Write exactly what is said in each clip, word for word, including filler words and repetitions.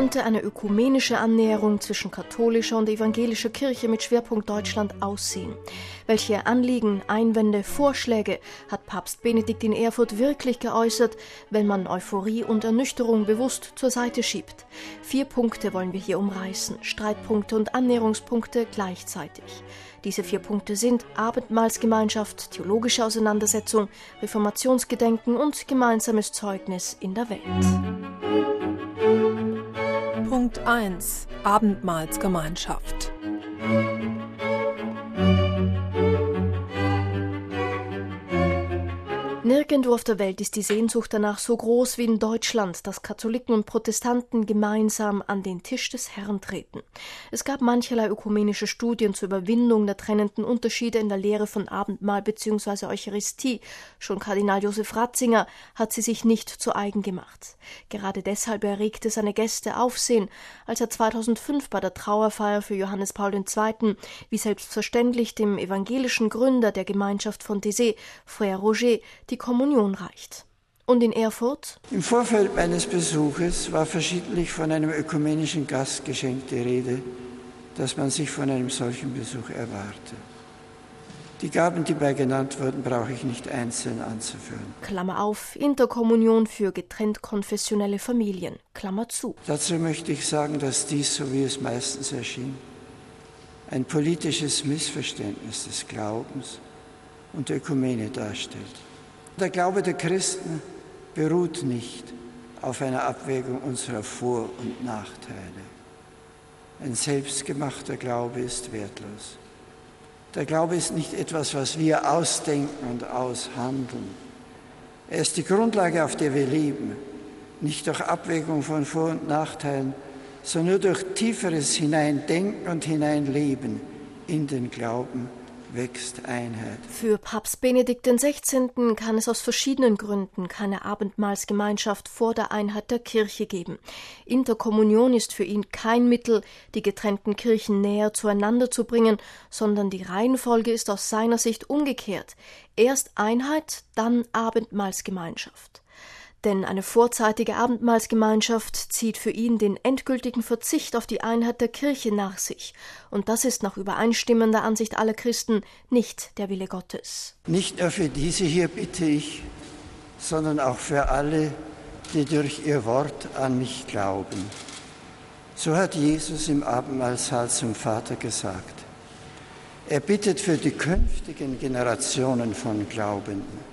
könnte eine ökumenische Annäherung zwischen katholischer und evangelischer Kirche mit Schwerpunkt Deutschland aussehen? Welche Anliegen, Einwände, Vorschläge hat Papst Benedikt in Erfurt wirklich geäußert, wenn man Euphorie und Ernüchterung bewusst zur Seite schiebt? Vier Punkte wollen wir hier umreißen, Streitpunkte und Annäherungspunkte gleichzeitig. Diese vier Punkte sind Abendmahlsgemeinschaft, theologische Auseinandersetzung, Reformationsgedenken und gemeinsames Zeugnis in der Welt. Punkt eins. Abendmahlsgemeinschaft. Nirgendwo auf der Welt ist die Sehnsucht danach so groß wie in Deutschland, dass Katholiken und Protestanten gemeinsam an den Tisch des Herrn treten. Es gab mancherlei ökumenische Studien zur Überwindung der trennenden Unterschiede in der Lehre von Abendmahl bzw. Eucharistie. Schon Kardinal Josef Ratzinger hat sie sich nicht zu eigen gemacht. Gerade deshalb erregte seine Gäste Aufsehen, als er zweitausendfünf bei der Trauerfeier für Johannes Paul der Zweite wie selbstverständlich dem evangelischen Gründer der Gemeinschaft von Thésée, Frère Roger, die Kommunion reicht. Und in Erfurt? Im Vorfeld meines Besuches war verschiedentlich von einem ökumenischen Gastgeschenk die Rede, das man sich von einem solchen Besuch erwarte. Die Gaben, die bei genannt wurden, brauche ich nicht einzeln anzuführen. Klammer auf, Interkommunion für getrennt konfessionelle Familien, Klammer zu. Dazu möchte ich sagen, dass dies, so wie es meistens erschien, ein politisches Missverständnis des Glaubens und der Ökumene darstellt. Der Glaube der Christen beruht nicht auf einer Abwägung unserer Vor- und Nachteile. Ein selbstgemachter Glaube ist wertlos. Der Glaube ist nicht etwas, was wir ausdenken und aushandeln. Er ist die Grundlage, auf der wir leben, nicht durch Abwägung von Vor- und Nachteilen, sondern nur durch tieferes Hineindenken und Hineinleben in den Glauben wächst Einheit. Für Papst Benedikt der Sechzehnte kann es aus verschiedenen Gründen keine Abendmahlsgemeinschaft vor der Einheit der Kirche geben. Interkommunion ist für ihn kein Mittel, die getrennten Kirchen näher zueinander zu bringen, sondern die Reihenfolge ist aus seiner Sicht umgekehrt. Erst Einheit, dann Abendmahlsgemeinschaft. Denn eine vorzeitige Abendmahlsgemeinschaft zieht für ihn den endgültigen Verzicht auf die Einheit der Kirche nach sich. Und das ist nach übereinstimmender Ansicht aller Christen nicht der Wille Gottes. Nicht nur für diese hier bitte ich, sondern auch für alle, die durch ihr Wort an mich glauben. So hat Jesus im Abendmahlsaal zum Vater gesagt. Er bittet für die künftigen Generationen von Glaubenden.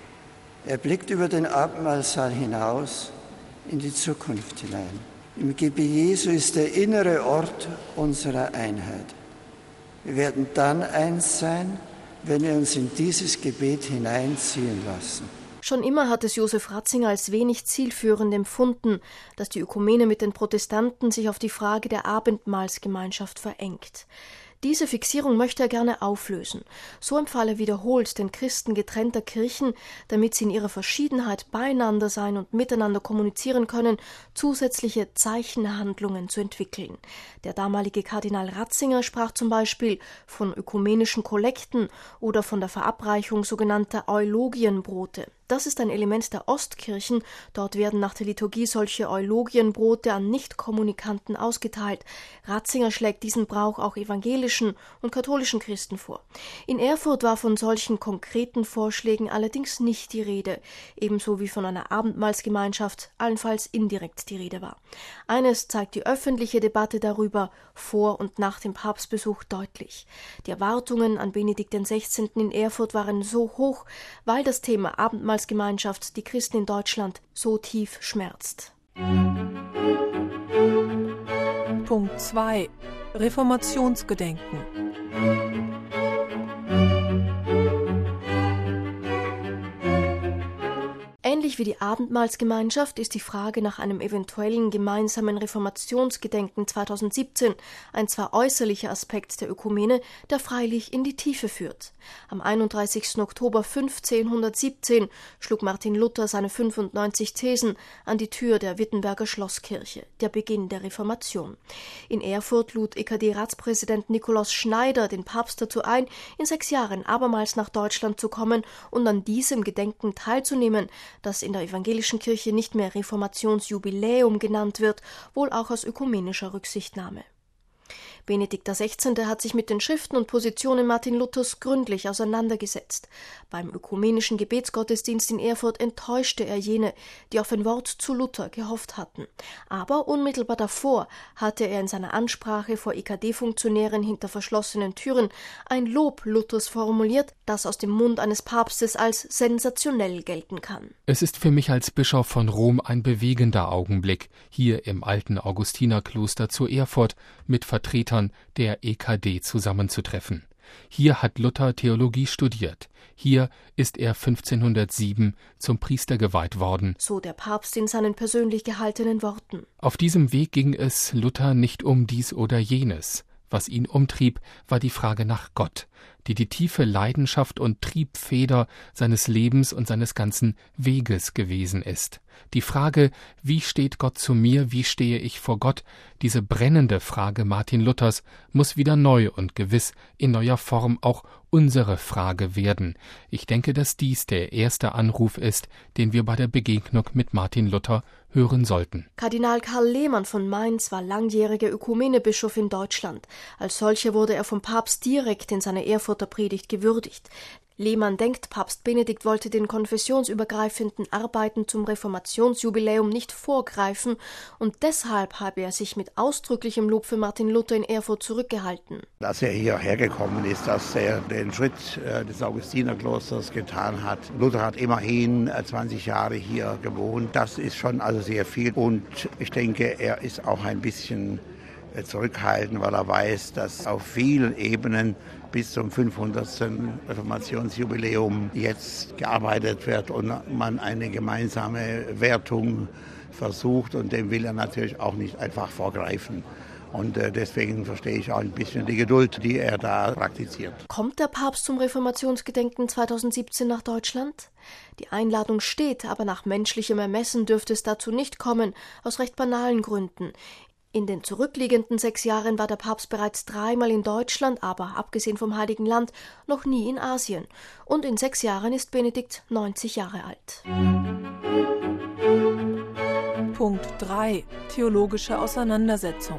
Er blickt über den Abendmahlsaal hinaus in die Zukunft hinein. Im Gebet Jesu ist der innere Ort unserer Einheit. Wir werden dann eins sein, wenn wir uns in dieses Gebet hineinziehen lassen. Schon immer hat es Josef Ratzinger als wenig zielführend empfunden, dass die Ökumene mit den Protestanten sich auf die Frage der Abendmahlsgemeinschaft verengt. Diese Fixierung möchte er gerne auflösen. So empfahl er wiederholt den Christen getrennter Kirchen, damit sie in ihrer Verschiedenheit beieinander sein und miteinander kommunizieren können, zusätzliche Zeichenhandlungen zu entwickeln. Der damalige Kardinal Ratzinger sprach zum Beispiel von ökumenischen Kollekten oder von der Verabreichung sogenannter Eulogienbrote. Das ist ein Element der Ostkirchen. Dort werden nach der Liturgie solche Eulogienbrote an Nichtkommunikanten ausgeteilt. Ratzinger schlägt diesen Brauch auch evangelischen und katholischen Christen vor. In Erfurt war von solchen konkreten Vorschlägen allerdings nicht die Rede, ebenso wie von einer Abendmahlsgemeinschaft allenfalls indirekt die Rede war. Eines zeigt die öffentliche Debatte darüber vor und nach dem Papstbesuch deutlich. Die Erwartungen an Benedikt der Sechzehnte in Erfurt waren so hoch, weil das Thema Abendmahlsgemeinschaft die Christen in Deutschland so tief schmerzt. Punkt zwei. Reformationsgedenken. Ähnlich wie die Abendmahlsgemeinschaft ist die Frage nach einem eventuellen gemeinsamen Reformationsgedenken zweitausendsiebzehn ein zwar äußerlicher Aspekt der Ökumene, der freilich in die Tiefe führt. Am einunddreißigsten Oktober fünfzehnhundertsiebzehn schlug Martin Luther seine fünfundneunzig Thesen an die Tür der Wittenberger Schlosskirche, der Beginn der Reformation. In Erfurt lud E K D-Ratspräsident Nikolaus Schneider den Papst dazu ein, in sechs Jahren abermals nach Deutschland zu kommen und an diesem Gedenken teilzunehmen, das in der evangelischen Kirche nicht mehr Reformationsjubiläum genannt wird, wohl auch aus ökumenischer Rücksichtnahme. Benedikt der Sechzehnte hat sich mit den Schriften und Positionen Martin Luthers gründlich auseinandergesetzt. Beim ökumenischen Gebetsgottesdienst in Erfurt enttäuschte er jene, die auf ein Wort zu Luther gehofft hatten. Aber unmittelbar davor hatte er in seiner Ansprache vor E K D-Funktionären hinter verschlossenen Türen ein Lob Luthers formuliert, das aus dem Mund eines Papstes als sensationell gelten kann. Es ist für mich als Bischof von Rom ein bewegender Augenblick, hier im alten Augustinerkloster zu Erfurt mit Vertretern der E K D zusammenzutreffen. Hier hat Luther Theologie studiert. Hier ist er fünfzehnhundertsieben zum Priester geweiht worden. So der Papst in seinen persönlich gehaltenen Worten. Auf diesem Weg ging es Luther nicht um dies oder jenes. Was ihn umtrieb, war die Frage nach Gott, die die tiefe Leidenschaft und Triebfeder seines Lebens und seines ganzen Weges gewesen ist. Die Frage, wie steht Gott zu mir, wie stehe ich vor Gott, diese brennende Frage Martin Luthers muss wieder neu und gewiss in neuer Form auch unsere Frage werden. Ich denke, dass dies der erste Anruf ist, den wir bei der Begegnung mit Martin Luther hören sollten. Kardinal Karl Lehmann von Mainz war langjähriger Ökumenebischof in Deutschland. Als solcher wurde er vom Papst direkt in seiner Erfurter Predigt gewürdigt. Lehmann denkt, Papst Benedikt wollte den konfessionsübergreifenden Arbeiten zum Reformationsjubiläum nicht vorgreifen und deshalb habe er sich mit ausdrücklichem Lob für Martin Luther in Erfurt zurückgehalten. Dass er hierher gekommen ist, dass er den Schritt des Augustinerklosters getan hat. Luther hat immerhin zwanzig Jahre hier gewohnt. Das ist schon also sehr viel und ich denke, er ist auch ein bisschen zurückhaltend, weil er weiß, dass auf vielen Ebenen bis zum fünfhundertsten Reformationsjubiläum jetzt gearbeitet wird und man eine gemeinsame Wertung versucht und dem will er natürlich auch nicht einfach vorgreifen. Und deswegen verstehe ich auch ein bisschen die Geduld, die er da praktiziert. Kommt der Papst zum Reformationsgedenken zweitausendsiebzehn nach Deutschland? Die Einladung steht, aber nach menschlichem Ermessen dürfte es dazu nicht kommen, aus recht banalen Gründen. In den zurückliegenden sechs Jahren war der Papst bereits dreimal in Deutschland, aber abgesehen vom Heiligen Land noch nie in Asien. Und in sechs Jahren ist Benedikt neunzig Jahre alt. Punkt drei. Theologische Auseinandersetzung.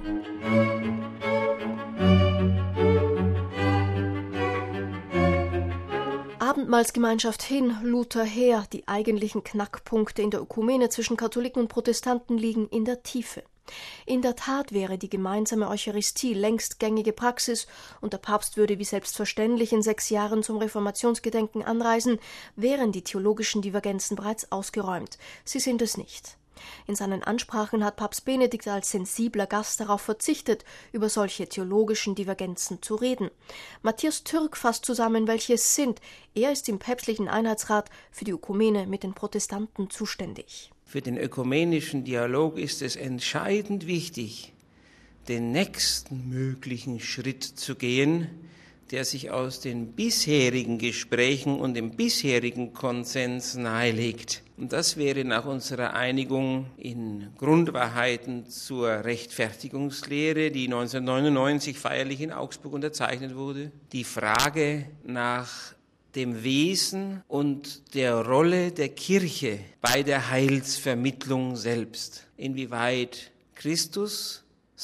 Abendmahlsgemeinschaft hin, Luther her. Die eigentlichen Knackpunkte in der Ökumene zwischen Katholiken und Protestanten liegen in der Tiefe. In der Tat wäre die gemeinsame Eucharistie längst gängige Praxis und der Papst würde wie selbstverständlich in sechs Jahren zum Reformationsgedenken anreisen, wären die theologischen Divergenzen bereits ausgeräumt. Sie sind es nicht. In seinen Ansprachen hat Papst Benedikt als sensibler Gast darauf verzichtet, über solche theologischen Divergenzen zu reden. Matthias Türk fasst zusammen, welche es sind. Er ist im päpstlichen Einheitsrat für die Ökumene mit den Protestanten zuständig. Für den ökumenischen Dialog ist es entscheidend wichtig, den nächsten möglichen Schritt zu gehen, der sich aus den bisherigen Gesprächen und dem bisherigen Konsens nahelegt. Und das wäre nach unserer Einigung in Grundwahrheiten zur Rechtfertigungslehre, die neunzehnhundertneunundneunzig feierlich in Augsburg unterzeichnet wurde, die Frage nach dem Wesen und der Rolle der Kirche bei der Heilsvermittlung selbst. Inwieweit Christus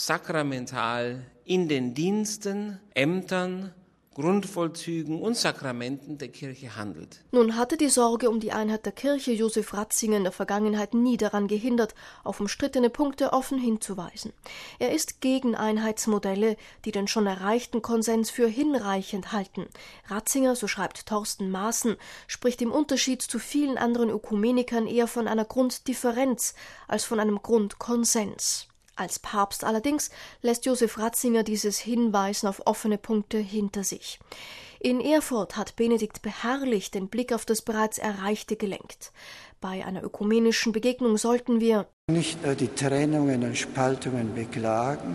sakramental in den Diensten, Ämtern, Grundvollzügen und Sakramenten der Kirche handelt. Nun hatte die Sorge um die Einheit der Kirche Josef Ratzinger in der Vergangenheit nie daran gehindert, auf umstrittene Punkte offen hinzuweisen. Er ist gegen Einheitsmodelle, die den schon erreichten Konsens für hinreichend halten. Ratzinger, so schreibt Thorsten Maaßen, spricht im Unterschied zu vielen anderen Ökumenikern eher von einer Grunddifferenz als von einem Grundkonsens. Als Papst allerdings lässt Josef Ratzinger dieses Hinweisen auf offene Punkte hinter sich. In Erfurt hat Benedikt beharrlich den Blick auf das bereits Erreichte gelenkt. Bei einer ökumenischen Begegnung sollten wir nicht nur die Trennungen und Spaltungen beklagen,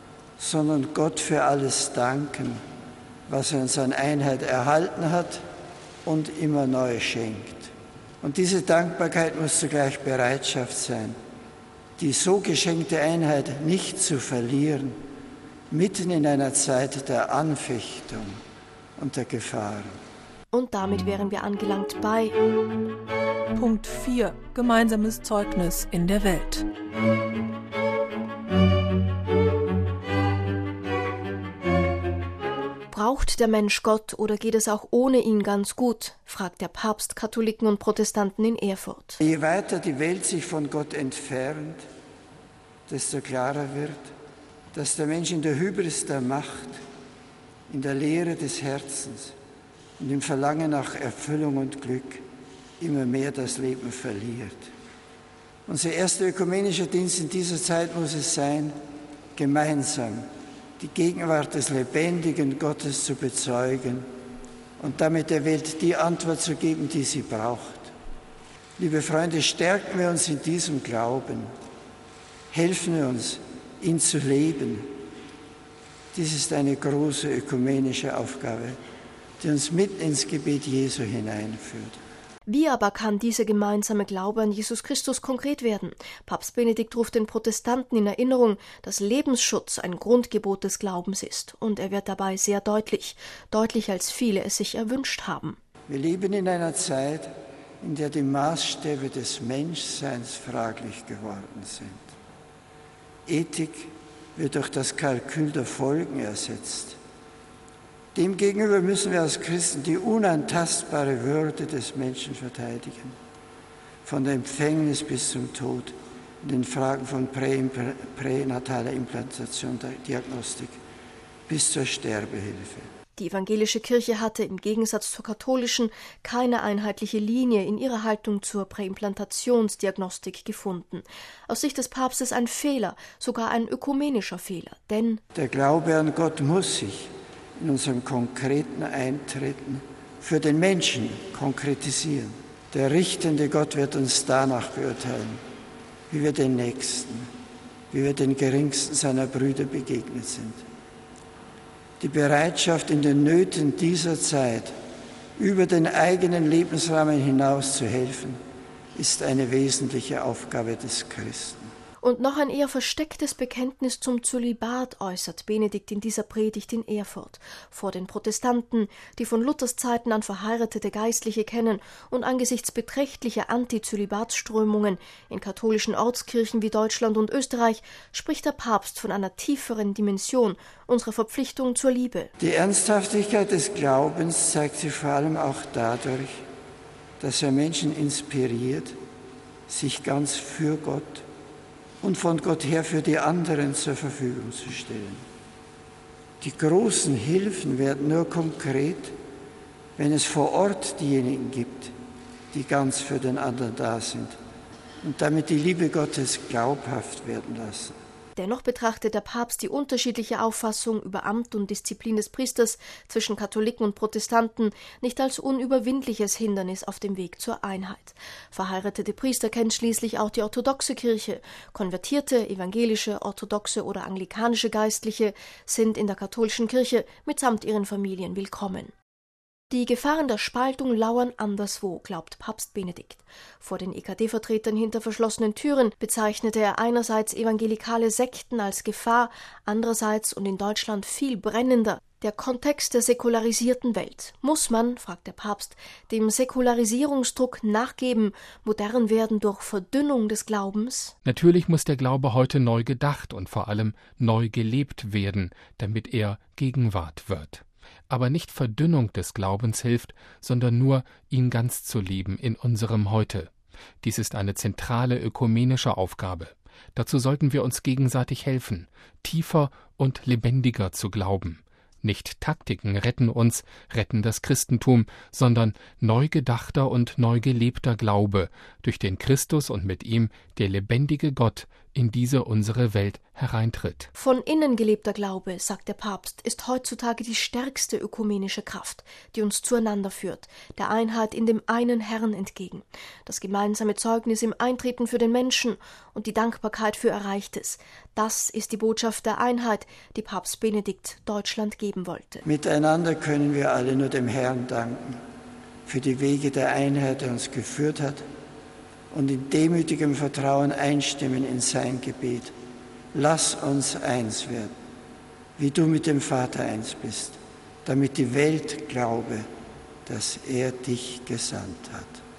sondern Gott für alles danken, was er uns an Einheit erhalten hat und immer neu schenkt. Und diese Dankbarkeit muss zugleich Bereitschaft sein, die so geschenkte Einheit nicht zu verlieren, mitten in einer Zeit der Anfechtung und der Gefahren. Und damit wären wir angelangt bei Punkt vier. Gemeinsames Zeugnis in der Welt. Braucht der Mensch Gott oder geht es auch ohne ihn ganz gut? Fragt der Papst Katholiken und Protestanten in Erfurt. Je weiter die Welt sich von Gott entfernt, desto klarer wird, dass der Mensch in der Hybris der Macht, in der Leere des Herzens und im Verlangen nach Erfüllung und Glück immer mehr das Leben verliert. Unser erster ökumenischer Dienst in dieser Zeit muss es sein, gemeinsam die Gegenwart des lebendigen Gottes zu bezeugen und damit der Welt die Antwort zu geben, die sie braucht. Liebe Freunde, stärken wir uns in diesem Glauben, helfen wir uns, ihn zu leben. Dies ist eine große ökumenische Aufgabe, die uns mitten ins Gebet Jesu hineinführt. Wie aber kann dieser gemeinsame Glaube an Jesus Christus konkret werden? Papst Benedikt ruft den Protestanten in Erinnerung, dass Lebensschutz ein Grundgebot des Glaubens ist. Und er wird dabei sehr deutlich, deutlicher als viele es sich erwünscht haben. Wir leben in einer Zeit, in der die Maßstäbe des Menschseins fraglich geworden sind. Ethik wird durch das Kalkül der Folgen ersetzt. Demgegenüber müssen wir als Christen die unantastbare Würde des Menschen verteidigen. Von der Empfängnis bis zum Tod, in den Fragen von prä, pränataler Implantation, der Diagnostik bis zur Sterbehilfe. Die evangelische Kirche hatte im Gegensatz zur katholischen keine einheitliche Linie in ihrer Haltung zur Präimplantationsdiagnostik gefunden. Aus Sicht des Papstes ein Fehler, sogar ein ökumenischer Fehler, denn der Glaube an Gott muss sich in unserem konkreten Eintreten für den Menschen konkretisieren. Der richtende Gott wird uns danach beurteilen, wie wir den Nächsten, wie wir den geringsten seiner Brüder begegnet sind. Die Bereitschaft, in den Nöten dieser Zeit über den eigenen Lebensrahmen hinaus zu helfen, ist eine wesentliche Aufgabe des Christen. Und noch ein eher verstecktes Bekenntnis zum Zölibat äußert Benedikt in dieser Predigt in Erfurt vor den Protestanten, die von Luthers Zeiten an verheiratete Geistliche kennen und angesichts beträchtlicher Anti-Zölibatsströmungen in katholischen Ortskirchen wie Deutschland und Österreich spricht der Papst von einer tieferen Dimension unserer Verpflichtung zur Liebe. Die Ernsthaftigkeit des Glaubens zeigt sich vor allem auch dadurch, dass er Menschen inspiriert, sich ganz für Gott und von Gott her für die anderen zur Verfügung zu stellen. Die großen Hilfen werden nur konkret, wenn es vor Ort diejenigen gibt, die ganz für den anderen da sind und damit die Liebe Gottes glaubhaft werden lassen. Dennoch betrachtet der Papst die unterschiedliche Auffassung über Amt und Disziplin des Priesters zwischen Katholiken und Protestanten nicht als unüberwindliches Hindernis auf dem Weg zur Einheit. Verheiratete Priester kennt schließlich auch die orthodoxe Kirche. Konvertierte, evangelische, orthodoxe oder anglikanische Geistliche sind in der katholischen Kirche mitsamt ihren Familien willkommen. Die Gefahren der Spaltung lauern anderswo, glaubt Papst Benedikt. Vor den E K D-Vertretern hinter verschlossenen Türen bezeichnete er einerseits evangelikale Sekten als Gefahr, andererseits und in Deutschland viel brennender der Kontext der säkularisierten Welt. Muss man, fragt der Papst, dem Säkularisierungsdruck nachgeben, modern werden durch Verdünnung des Glaubens? Natürlich muss der Glaube heute neu gedacht und vor allem neu gelebt werden, damit er Gegenwart wird. Aber nicht Verdünnung des Glaubens hilft, sondern nur, ihn ganz zu leben in unserem Heute. Dies ist eine zentrale ökumenische Aufgabe. Dazu sollten wir uns gegenseitig helfen, tiefer und lebendiger zu glauben. Nicht Taktiken retten uns, retten das Christentum, sondern neu gedachter und neu gelebter Glaube, durch den Christus und mit ihm der lebendige Gott in diese unsere Welt hereintritt. Von innen gelebter Glaube, sagt der Papst, ist heutzutage die stärkste ökumenische Kraft, die uns zueinander führt, der Einheit in dem einen Herrn entgegen. Das gemeinsame Zeugnis im Eintreten für den Menschen und die Dankbarkeit für Erreichtes. Das ist die Botschaft der Einheit, die Papst Benedikt Deutschland geben wollte. Miteinander können wir alle nur dem Herrn danken für die Wege der Einheit, der uns geführt hat, und in demütigem Vertrauen einstimmen in sein Gebet. Lass uns eins werden, wie du mit dem Vater eins bist, damit die Welt glaube, dass er dich gesandt hat.